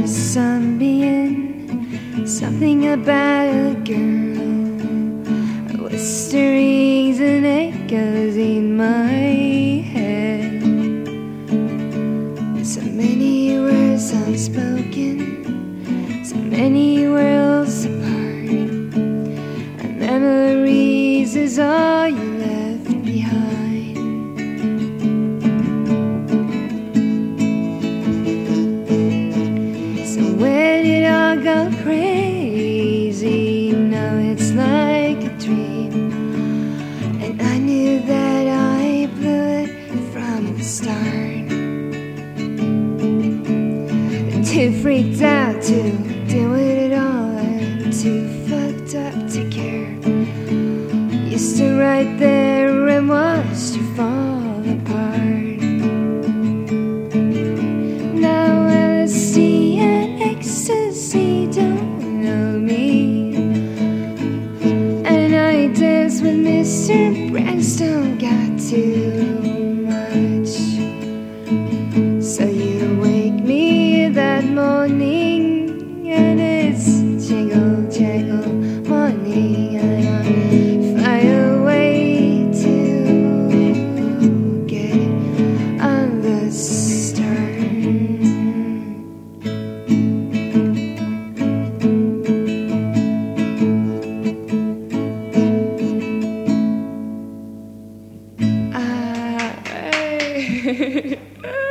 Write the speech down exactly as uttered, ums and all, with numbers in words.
a sunbeam, something about a girl, whisperings and echoes in my head. So many words unspoken, so many worlds apart, and memories is all you left behind. So when it all go crazy, now it's like a dream, and I knew that I blew it from the start. Too freaked out to deal with it all, and too fucked up to care. You stood right there and watched you fall apart. Now L S D and ecstasy don't know me, and I dance with Mister Brownstone, got too much. So you wake me that morning, and it's jingle jangle morning, and I fly away to get on the stern. Ah, hey.